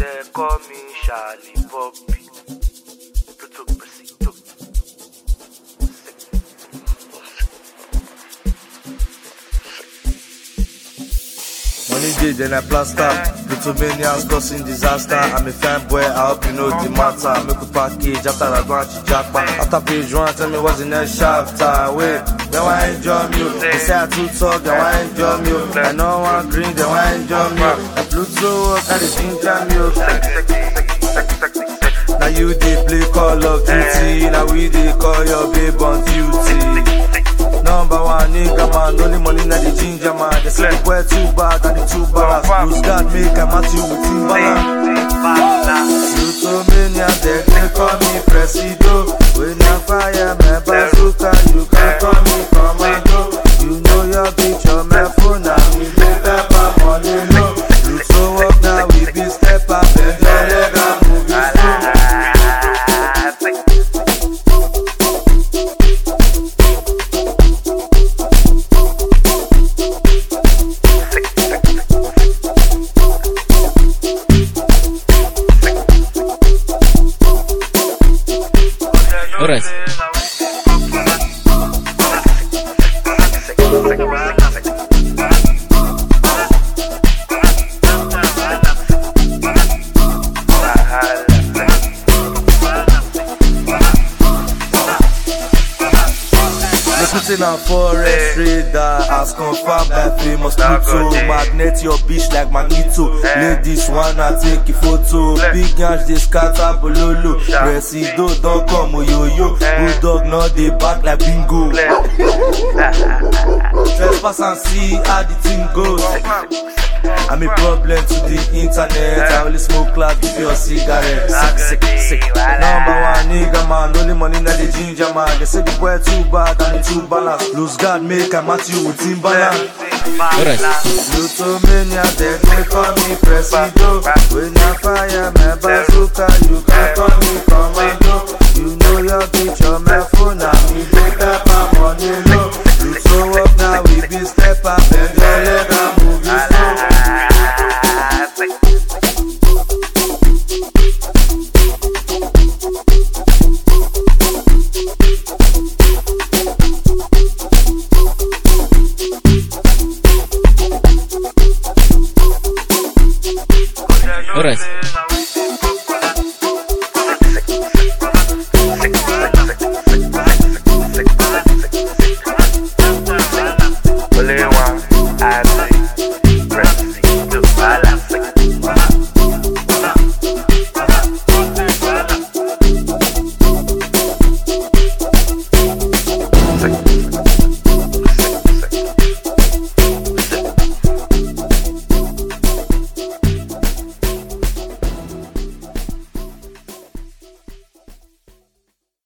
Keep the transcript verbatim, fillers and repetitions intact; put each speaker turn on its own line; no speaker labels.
they call me Charlie Bobby. Pluto Preciso.
Money day, then I plaster. Plutomania's causing disaster. I'm a fan boy, I hope you know the matter. Make a package after I go and jackpot. After page one, tell me what's the next chapter. Wait, they want to enjoy me. They say I too talk, they want to enjoy me. I know one drink, they want to enjoy me. The Pluto work, I dey ginger me. Now you dey play Call of Duty. Now we dey call your babe on duty. Number one nigga man, only money na the ginger man. They say the boy too bad and the too bad. Lose God make a match you with Timbaland. Plutomania, they can call me Presido. When I fire my bazooka, you can call me Commando. You know your bitch on my phone, now we dey pepper money low. Pluto up now, we be step up and your leg and move it slow.
Alright.
Putting on forest radar as confirmed by famous Pluto. Magnet your bitch like Magneto. Ladies wanna take a photo. Big yansh they scatter bololo. Presido don't come yo-yo. Bulldog not they back like bingo. Trespass and see how the thing goes. I'm a problem to the internet. I only smoke cloud with your cigarette. Sick, sick, sick. Number one nigga man, only money na the ginger man. They say the boy too bad and the too balanced. Lose God make a match you with Timbaland.
Alright.
Plutomania, they can call me Presido. When I fire my bazooka, you can call me Commando. You know your bitch on my phone, now we dey pepper money low. You show up now, we be step up and your leg up.